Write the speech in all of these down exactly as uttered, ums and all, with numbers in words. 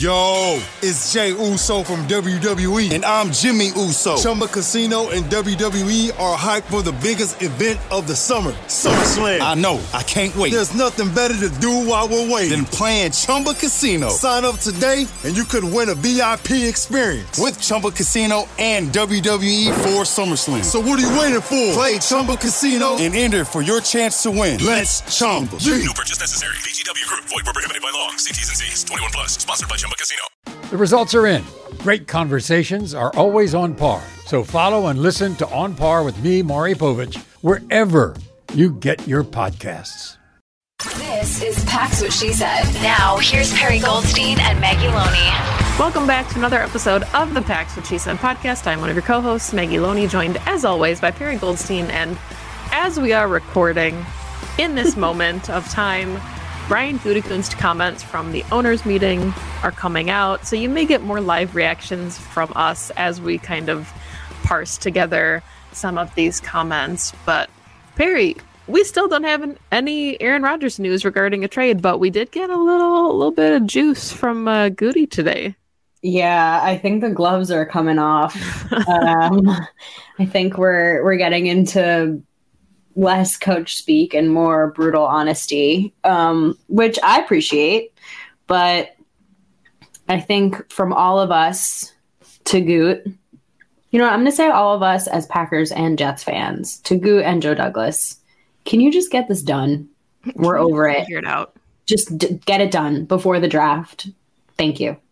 Yo, it's Jay Uso from W W E, and I'm Jimmy Uso. Chumba Casino and W W E are hyped for the biggest event of the summer, SummerSlam. I know, I can't wait. There's nothing better to do while we're waiting than playing Chumba Casino. Sign up today, and you could win a V I P experience with Chumba Casino and W W E for SummerSlam. So what are you waiting for? Play Chumba Casino and enter for your chance to win. Let's Chumba. No purchase necessary. V G W Group. Void where prohibited by law. See T's and C's. twenty-one plus. Sponsored by Chumba Casino. The results are in. Great conversations are always on par. So follow and listen to On Par with me, Maury Povich, wherever you get your podcasts. This is Pax What She Said. Now, here's Perry Goldstein and Maggie Loney. Welcome back to another episode of the Pax What She Said podcast. I'm one of your co-hosts, Maggie Loney, joined as always by Perry Goldstein. And as we are recording in this moment of time, Brian Gutekunst comments from the owners' meeting are coming out, so you may get more live reactions from us as we kind of parse together some of these comments. But Perry, we still don't have any Aaron Rodgers news regarding a trade, but we did get a little, a little bit of juice from uh, Goody today. Yeah, I think the gloves are coming off. um, I think we're we're getting into less coach speak and more brutal honesty, um, which I appreciate. But I think from all of us to Goot, you know, I'm going to say all of us as Packers and Jets fans, to Goot and Joe Douglas, can you just get this done? We're over it. Figure it out. Just d- get it done before the draft. Thank you.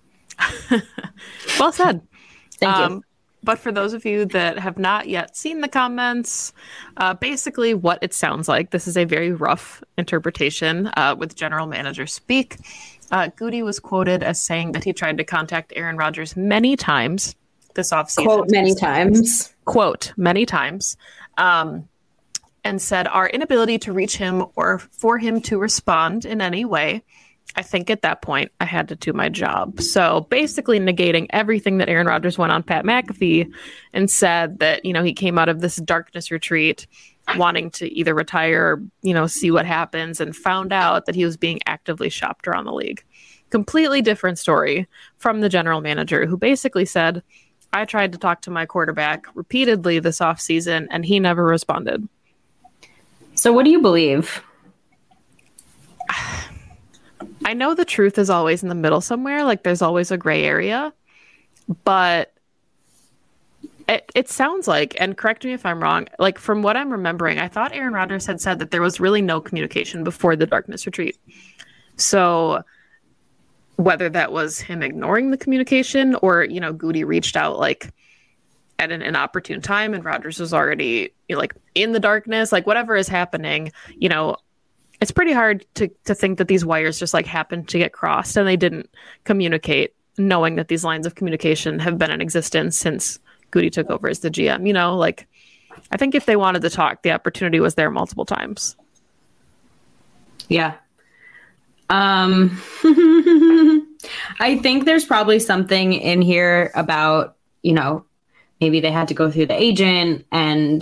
Well said. Thank um, you. But for those of you that have not yet seen the comments, uh, basically what it sounds like, this is a very rough interpretation uh, with general manager speak. Uh, Goody was quoted as saying that he tried to contact Aaron Rodgers many times this offseason. Quote, many times. Quote, many times. Um, and said our inability to reach him or for him to respond in any way. I think at that point I had to do my job. So basically negating everything that Aaron Rodgers went on Pat McAfee and said that, you know, he came out of this darkness retreat wanting to either retire or, you know, see what happens, and found out that he was being actively shopped around the league. Completely different story from the general manager, who basically said, I tried to talk to my quarterback repeatedly this offseason and he never responded. So what do you believe? I know the truth is always in the middle somewhere. Like there's always a gray area, but it, it sounds like, and correct me if I'm wrong, like from what I'm remembering, I thought Aaron Rodgers had said that there was really no communication before the darkness retreat. So whether that was him ignoring the communication or, you know, Goody reached out like at an inopportune time and Rodgers was already, you know, like in the darkness, like whatever is happening, you know, it's pretty hard to, to think that these wires just like happened to get crossed and they didn't communicate, knowing that these lines of communication have been in existence since Goody took over as the G M. You know, like I think if they wanted to talk, the opportunity was there multiple times. Yeah. Um, I think there's probably something in here about, you know, maybe they had to go through the agent and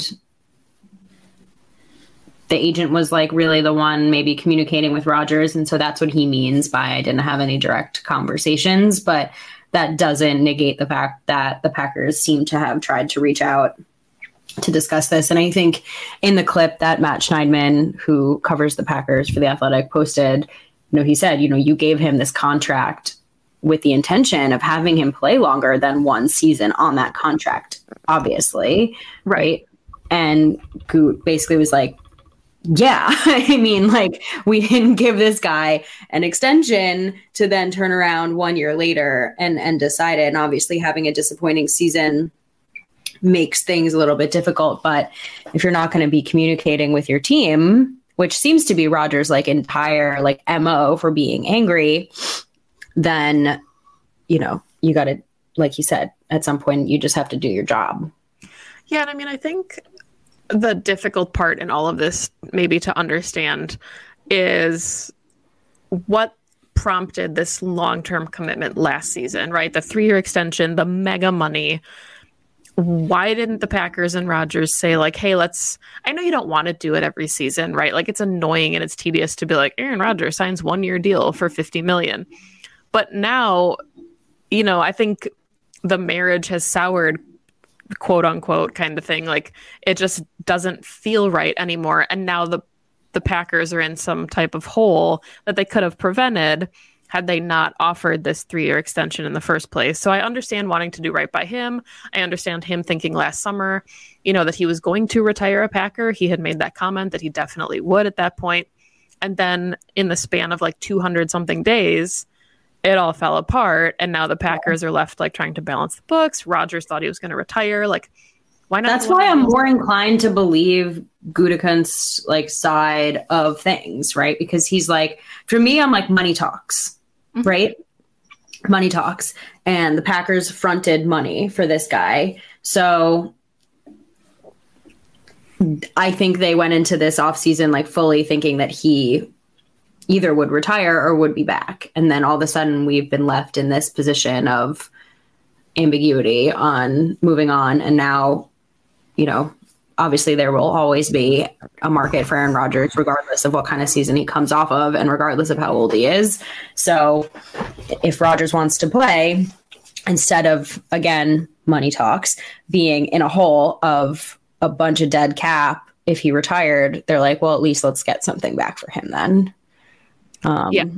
the agent was like really the one maybe communicating with Rodgers. And so that's what he means by I didn't have any direct conversations, but that doesn't negate the fact that the Packers seem to have tried to reach out to discuss this. And I think in the clip that Matt Schneidman, who covers the Packers for The Athletic, posted, you know, he said, you know, you gave him this contract with the intention of having him play longer than one season on that contract, obviously. Right. And Goot basically was like, yeah, I mean, like, we didn't give this guy an extension to then turn around one year later and, and decide it. And obviously having a disappointing season makes things a little bit difficult. But if you're not going to be communicating with your team, which seems to be Rodgers' like entire like M O for being angry, then, you know, you got to, like you said, at some point you just have to do your job. Yeah. And I mean, I think the difficult part in all of this, maybe to understand, is what prompted this long-term commitment last season, right? The three-year extension, the mega money. Why didn't the Packers and Rodgers say like, hey, let's, I know you don't want to do it every season, right? Like it's annoying and it's tedious to be like, Aaron Rodgers signs one year deal for fifty million. But now, you know, I think the marriage has soured, quote unquote, kind of thing. Like, it just doesn't feel right anymore. And now the the Packers are in some type of hole that they could have prevented had they not offered this three-year extension in the first place. So I understand wanting to do right by him. I understand him thinking last summer, you know, that he was going to retire a Packer. He had made that comment that he definitely would at that point. And then in the span of like two hundred something days, it all fell apart. And now the Packers are left like trying to balance the books. Rodgers thought he was going to retire. Like, why not? That's why I'm more inclined to believe Gutekunst's like side of things, right? Because he's like, for me, I'm like, money talks, mm-hmm. right? Money talks. And the Packers fronted money for this guy. So I think they went into this offseason like fully thinking that he either would retire or would be back. And then all of a sudden we've been left in this position of ambiguity on moving on. And now, you know, obviously there will always be a market for Aaron Rodgers, regardless of what kind of season he comes off of and regardless of how old he is. So if Rodgers wants to play, instead of, again, money talks, being in a hole of a bunch of dead cap, if he retired, they're like, well, at least let's get something back for him then. Um, yeah.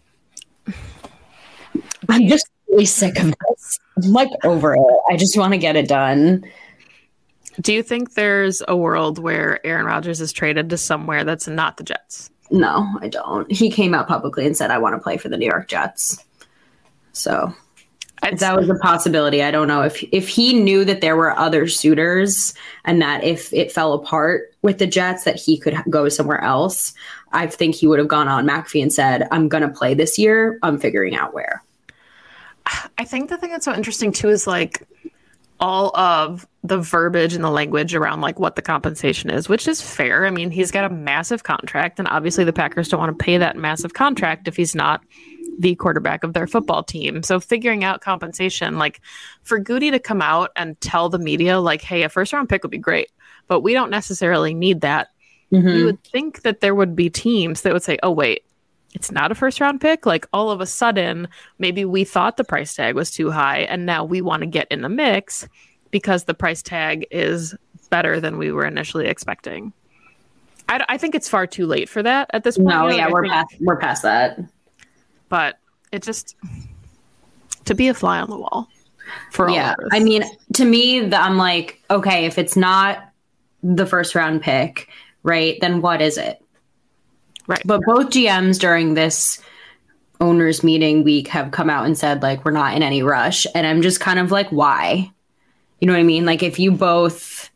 I'm just really sick of this. I'm like over it. I just want to get it done. Do you think there's a world where Aaron Rodgers is traded to somewhere that's not the Jets? No, I don't. He came out publicly and said, I want to play for the New York Jets. So if that was a possibility. I don't know if if he knew that there were other suitors and that if it fell apart with the Jets, that he could go somewhere else. I think he would have gone on McAfee and said, I'm going to play this year. I'm figuring out where. I think the thing that's so interesting, too, is like all of the verbiage and the language around like what the compensation is, which is fair. I mean, he's got a massive contract, and obviously the Packers don't want to pay that massive contract if he's not the quarterback of their football team. So figuring out compensation, like for Goody to come out and tell the media like, hey, a first round pick would be great, but we don't necessarily need that. Mm-hmm. You would think that there would be teams that would say, oh, wait, it's not a first round pick. Like all of a sudden, maybe we thought the price tag was too high and now we want to get in the mix because the price tag is better than we were initially expecting. I, I think it's far too late for that at this point. No, like, yeah, I we're think, past, we're past that. But it just, to be a fly on the wall for all yeah, of us. I mean, to me, the, I'm like, okay, if it's not the first round pick, right, then what is it? Right. But both G Ms during this owners meeting week have come out and said, like, we're not in any rush. And I'm just kind of like, why? You know what I mean? Like, if you both,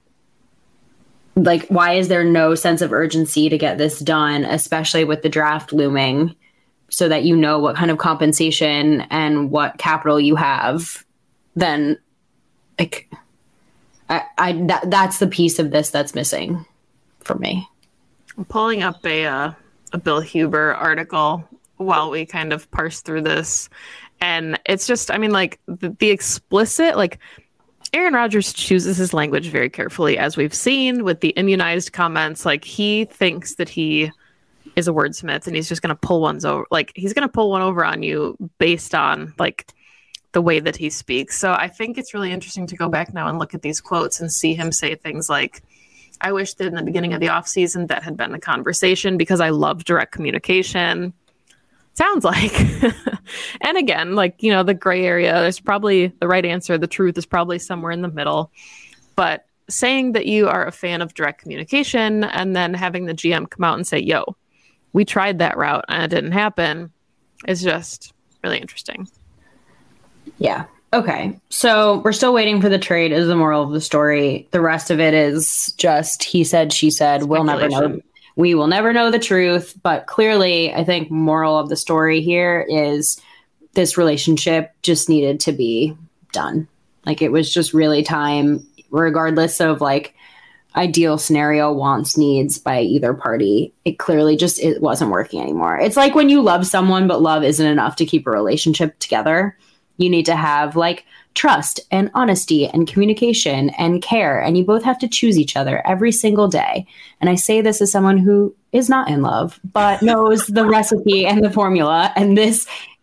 like, why is there no sense of urgency to get this done, especially with the draft looming, so that you know what kind of compensation and what capital you have? Then, like, I, I that, that's the piece of this that's missing for me. I'm pulling up a uh, a Bill Huber article while we kind of parse through this. And it's just, I mean, like the, the explicit, like Aaron Rodgers chooses his language very carefully, as we've seen with the immunized comments. Like he thinks that he is a wordsmith and he's just going to pull ones over. Like he's going to pull one over on you based on like the way that he speaks. So I think it's really interesting to go back now and look at these quotes and see him say things like, I wish that in the beginning of the offseason that had been the conversation because I love direct communication. Sounds like. And again, like, you know, the gray area, there's probably the right answer. The truth is probably somewhere in the middle. But saying that you are a fan of direct communication and then having the G M come out and say, yo, we tried that route and it didn't happen is just really interesting. Yeah. Okay, so we're still waiting for the trade is the moral of the story. The rest of it is just he said, she said, we'll never know. We will never know the truth. But clearly, I think moral of the story here is this relationship just needed to be done. Like it was just really time, regardless of like ideal scenario, wants, needs by either party. It clearly just it wasn't working anymore. It's like when you love someone, but love isn't enough to keep a relationship together. You need to have like trust and honesty and communication and care. And you both have to choose each other every single day. And I say this as someone who is not in love, but knows the recipe and the formula. And this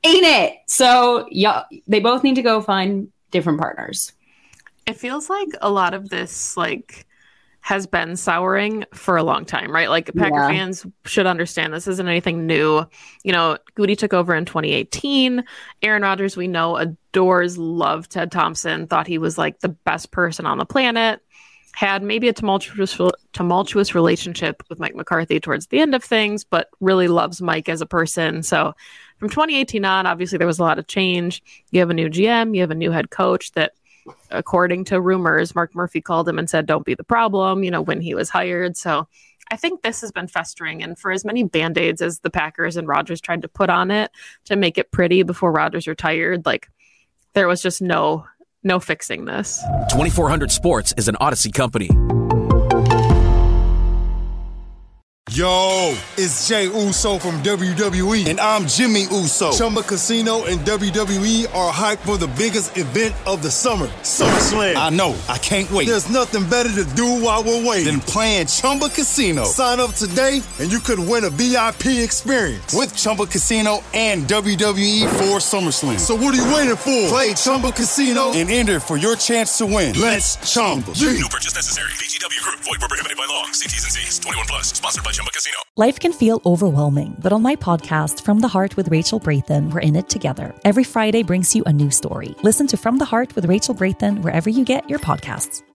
ain't it. So yeah, they both need to go find different partners. It feels like a lot of this like has been souring for a long time, right? Like Packer Yeah. fans should understand this isn't anything new. You know, Goody took over in twenty eighteen. Aaron Rodgers, we know, adores, loved Ted Thompson, thought he was like the best person on the planet, had maybe a tumultuous tumultuous relationship with Mike McCarthy towards the end of things, but really loves Mike as a person. So from twenty eighteen on, obviously there was a lot of change. You have a new G M, you have a new head coach that, according to rumors, Mark Murphy called him and said, don't be the problem, you know, when he was hired. So I think this has been festering. And for as many Band-Aids as the Packers and Rodgers tried to put on it to make it pretty before Rodgers retired, like there was just no, no fixing this. twenty-four hundred Sports is an Odyssey company. Yo, it's Jay Uso from W W E, and I'm Jimmy Uso. Chumba Casino and W W E are hyped for the biggest event of the summer, SummerSlam. I know, I can't wait. There's nothing better to do while we're waiting than playing Chumba Casino. Sign up today, and you could win a V I P experience with Chumba Casino and W W E for SummerSlam. So what are you waiting for? Play Chumba Casino and enter for your chance to win. Let's Chumba. No purchase necessary. V G W Group. Void where prohibited by law. See T's and C's. twenty-one plus. Sponsored by Chumba Casino. Life can feel overwhelming, but on my podcast, From the Heart with Rachel Brathen, we're in it together. Every Friday brings you a new story. Listen to From the Heart with Rachel Brathen wherever you get your podcasts.